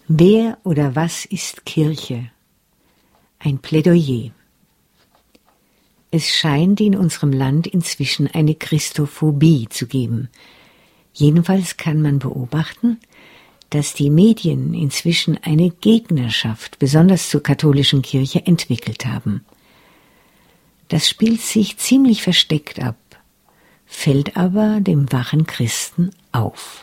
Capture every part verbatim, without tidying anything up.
Wer oder was ist Kirche? Ein Plädoyer. Es scheint in unserem Land inzwischen eine Christophobie zu geben. Jedenfalls kann man beobachten, dass die Medien inzwischen eine Gegnerschaft, besonders zur katholischen Kirche, entwickelt haben. Das spielt sich ziemlich versteckt ab, fällt aber dem wachen Christen auf.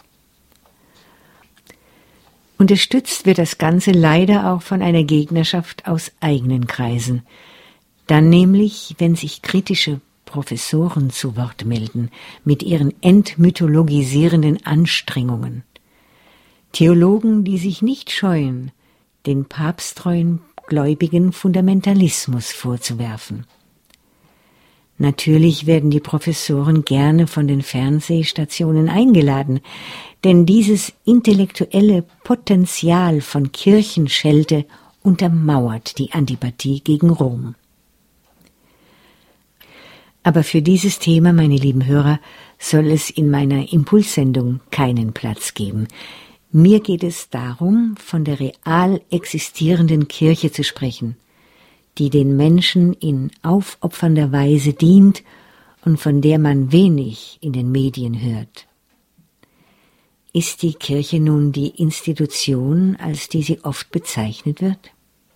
Unterstützt wird das Ganze leider auch von einer Gegnerschaft aus eigenen Kreisen. Dann nämlich, wenn sich kritische Professoren zu Wort melden mit ihren entmythologisierenden Anstrengungen. Theologen, die sich nicht scheuen, den papsttreuen Gläubigen Fundamentalismus vorzuwerfen. Natürlich werden die Professoren gerne von den Fernsehstationen eingeladen, denn dieses intellektuelle Potenzial von Kirchenschelte untermauert die Antipathie gegen Rom. Aber für dieses Thema, meine lieben Hörer, soll es in meiner Impulssendung keinen Platz geben. Mir geht es darum, von der real existierenden Kirche zu sprechen, die den Menschen in aufopfernder Weise dient und von der man wenig in den Medien hört. Ist die Kirche nun die Institution, als die sie oft bezeichnet wird?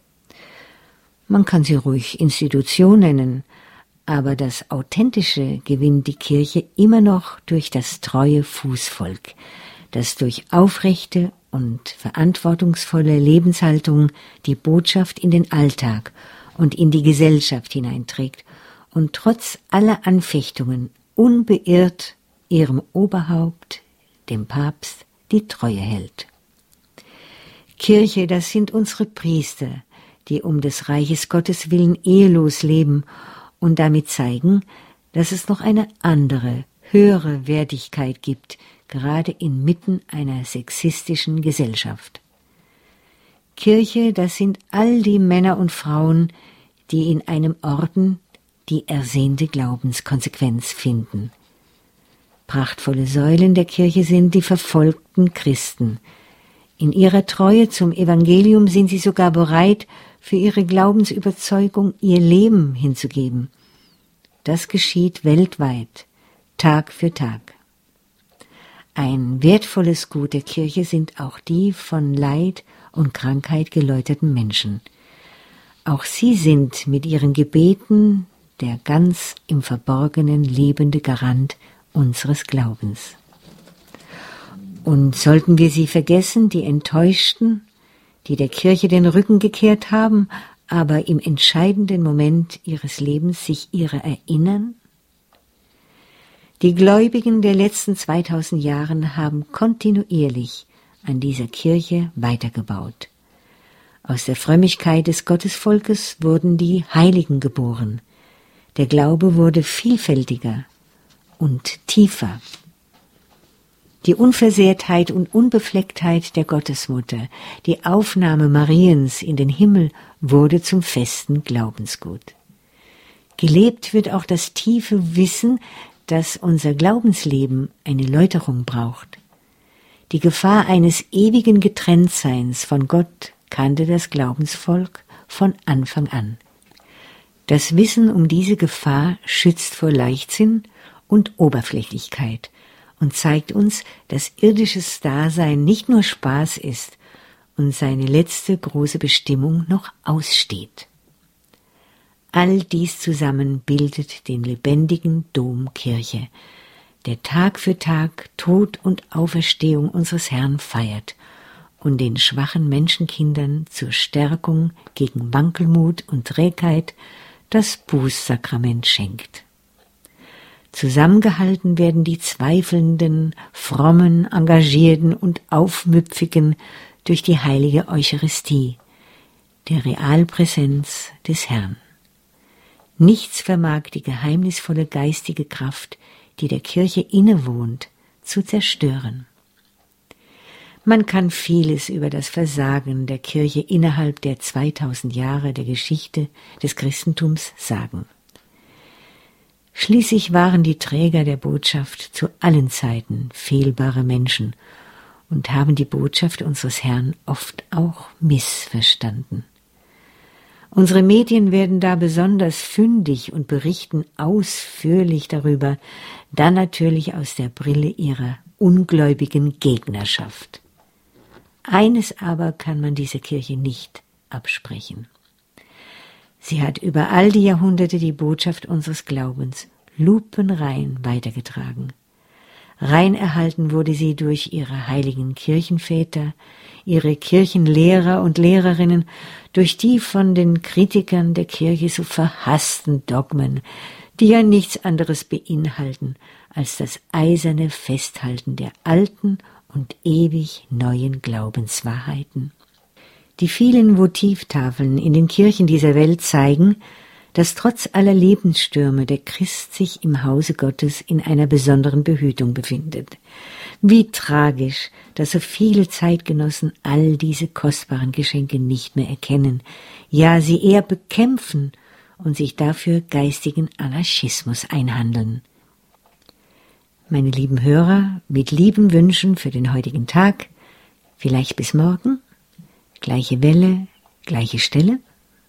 Man kann sie ruhig Institution nennen, aber das Authentische gewinnt die Kirche immer noch durch das treue Fußvolk, das durch aufrechte und verantwortungsvolle Lebenshaltung die Botschaft in den Alltag und in die Gesellschaft hineinträgt und trotz aller Anfechtungen unbeirrt ihrem Oberhaupt, dem Papst, die Treue hält. Kirche, das sind unsere Priester, die um des Reiches Gottes willen ehelos leben und damit zeigen, dass es noch eine andere, höhere Wertigkeit gibt, gerade inmitten einer sexistischen Gesellschaft. Kirche, das sind all die Männer und Frauen, die in einem Orden die ersehnte Glaubenskonsequenz finden. Prachtvolle Säulen der Kirche sind die verfolgten Christen. In ihrer Treue zum Evangelium sind sie sogar bereit, für ihre Glaubensüberzeugung ihr Leben hinzugeben. Das geschieht weltweit, Tag für Tag. Ein wertvolles Gut der Kirche sind auch die von Leid und Krankheit geläuterten Menschen. Auch sie sind mit ihren Gebeten der ganz im Verborgenen lebende Garant unseres Glaubens. Und sollten wir sie vergessen, die Enttäuschten, die der Kirche den Rücken gekehrt haben, aber im entscheidenden Moment ihres Lebens sich ihrer erinnern? Die Gläubigen der letzten zweitausend Jahren haben kontinuierlich an dieser Kirche weitergebaut. Aus der Frömmigkeit des Gottesvolkes wurden die Heiligen geboren. Der Glaube wurde vielfältiger und tiefer. Die Unversehrtheit und Unbeflecktheit der Gottesmutter, die Aufnahme Mariens in den Himmel wurde zum festen Glaubensgut. Gelebt wird auch das tiefe Wissen, dass unser Glaubensleben eine Läuterung braucht. Die Gefahr eines ewigen Getrenntseins von Gott kannte das Glaubensvolk von Anfang an. Das Wissen um diese Gefahr schützt vor Leichtsinn und Oberflächlichkeit und zeigt uns, dass irdisches Dasein nicht nur Spaß ist und seine letzte große Bestimmung noch aussteht. All dies zusammen bildet den lebendigen Dom Kirche, der Tag für Tag Tod und Auferstehung unseres Herrn feiert und den schwachen Menschenkindern zur Stärkung gegen Wankelmut und Trägheit das Bußsakrament schenkt. Zusammengehalten werden die Zweifelnden, Frommen, Engagierten und Aufmüpfigen durch die heilige Eucharistie, der Realpräsenz des Herrn. Nichts vermag die geheimnisvolle geistige Kraft, die der Kirche innewohnt, zu zerstören. Man kann vieles über das Versagen der Kirche innerhalb der zweitausend Jahre der Geschichte des Christentums sagen. Schließlich waren die Träger der Botschaft zu allen Zeiten fehlbare Menschen und haben die Botschaft unseres Herrn oft auch missverstanden. Unsere Medien werden da besonders fündig und berichten ausführlich darüber, dann natürlich aus der Brille ihrer ungläubigen Gegnerschaft. Eines aber kann man dieser Kirche nicht absprechen. Sie hat über all die Jahrhunderte die Botschaft unseres Glaubens lupenrein weitergetragen. Rein erhalten wurde sie durch ihre heiligen Kirchenväter, ihre Kirchenlehrer und Lehrerinnen, durch die von den Kritikern der Kirche so verhassten Dogmen, die ja nichts anderes beinhalten als das eiserne Festhalten der alten und ewig neuen Glaubenswahrheiten. Die vielen Votivtafeln in den Kirchen dieser Welt zeigen, dass trotz aller Lebensstürme der Christ sich im Hause Gottes in einer besonderen Behütung befindet. Wie tragisch, dass so viele Zeitgenossen all diese kostbaren Geschenke nicht mehr erkennen, ja sie eher bekämpfen und sich dafür geistigen Anarchismus einhandeln. Meine lieben Hörer, mit lieben Wünschen für den heutigen Tag, vielleicht bis morgen, gleiche Welle, gleiche Stelle.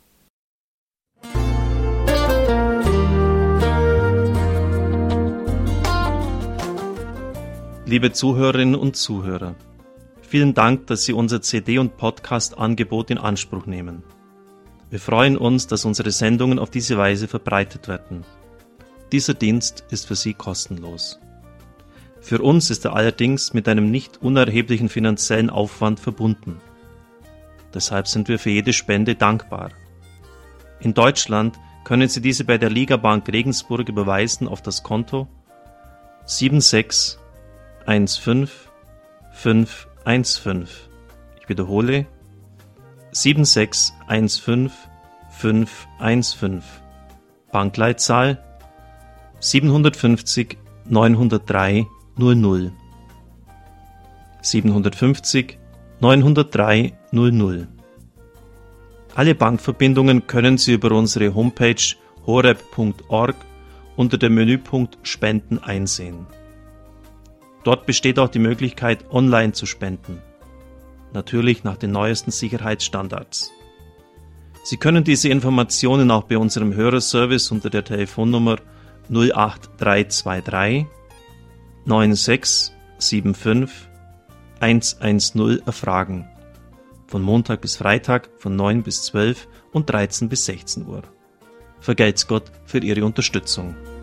Liebe Zuhörerinnen und Zuhörer, vielen Dank, dass Sie unser C D- und Podcast-Angebot in Anspruch nehmen. Wir freuen uns, dass unsere Sendungen auf diese Weise verbreitet werden. Dieser Dienst ist für Sie kostenlos. Für uns ist er allerdings mit einem nicht unerheblichen finanziellen Aufwand verbunden. Deshalb sind wir für jede Spende dankbar. In Deutschland können Sie diese bei der Ligabank Regensburg überweisen auf das Konto sieben sechs eins fünf fünf eins fünf. Ich wiederhole sieben sechs eins fünf fünf eins fünf. Bankleitzahl siebenhundertfünfzig neunhundertdrei null null. siebenhundertfünfzig neunhundertdrei null null. Alle Bankverbindungen können Sie über unsere Homepage horeb punkt org unter dem Menüpunkt Spenden einsehen. Dort besteht auch die Möglichkeit, online zu spenden. Natürlich nach den neuesten Sicherheitsstandards. Sie können diese Informationen auch bei unserem Hörerservice unter der Telefonnummer null acht drei zwei drei neun sechs sieben fünf eins eins null erfragen. Von Montag bis Freitag von neun bis zwölf und dreizehn bis sechzehn Uhr. Vergelt's Gott für Ihre Unterstützung.